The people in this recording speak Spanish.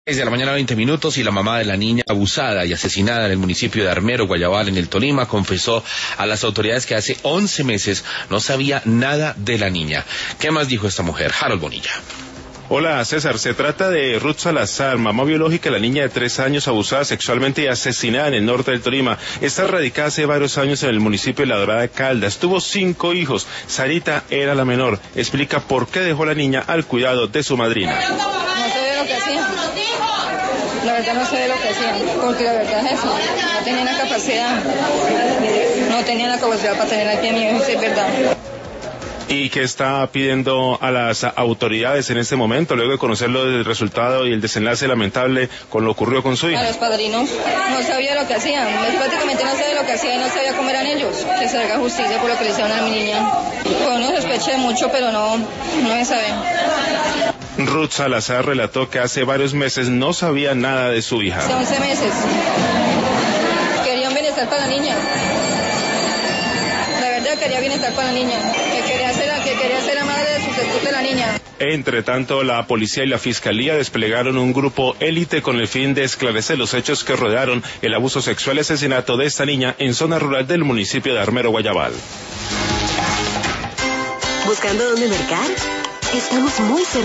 Es de la mañana 20 minutos y la mamá de la niña abusada y asesinada en el municipio de Armero, Guayabal, en el Tolima, confesó a las autoridades que hace 11 meses no sabía nada de la niña. ¿Qué más dijo esta mujer? Harold Bonilla. Hola César, se trata de Ruth Salazar, mamá biológica de la niña de 3 años abusada sexualmente y asesinada en el norte del Tolima. Está radicada hace varios años en el municipio de La Dorada de Caldas. Tuvo 5 hijos. Sarita era la menor. Explica por qué dejó a la niña al cuidado de su madrina. No sé de lo que hacían. La verdad no sé de lo que hacían, porque la verdad es eso. No tenían la capacidad. No tenían la capacidad para tener aquí a mi hijo, sí es verdad. ¿Y qué está pidiendo a las autoridades en este momento, luego de conocer el resultado y el desenlace lamentable con lo ocurrido con su hija? A los padrinos no sabía lo que hacían, prácticamente no sabía lo que hacían y no sabía cómo eran ellos. Que se haga justicia por lo que le hicieron a mi niña. Pues uno sospecha mucho, pero no se sabe. Ruth Salazar relató que hace varios meses no sabía nada de su hija. Hace 11 meses. Querían bienestar para la niña. La verdad quería bienestar para la niña. Que quería ser la madre de la niña. Entre tanto, la policía y la fiscalía desplegaron un grupo élite con el fin de esclarecer los hechos que rodearon el abuso sexual y asesinato de esta niña en zona rural del municipio de Armero, Guayabal. ¿Buscando dónde mercar? Estamos muy cerca.